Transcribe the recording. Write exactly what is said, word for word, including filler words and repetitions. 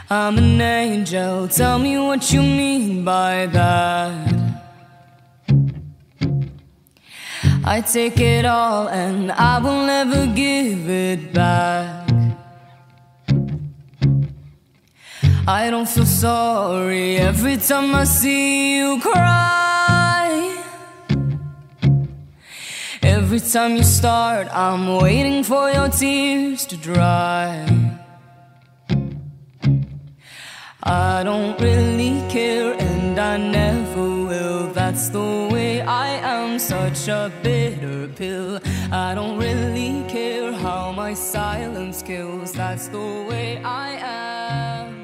I'm an angel, tell me what you mean by that. I take it all and I will never give it back. I don't feel sorry every time I see you cry. Every time you start, I'm waiting for your tears to dry. I don't really care and I never will. That's the way I am, such a bitter pill. I don't really care how my silence kills. That's the way I am.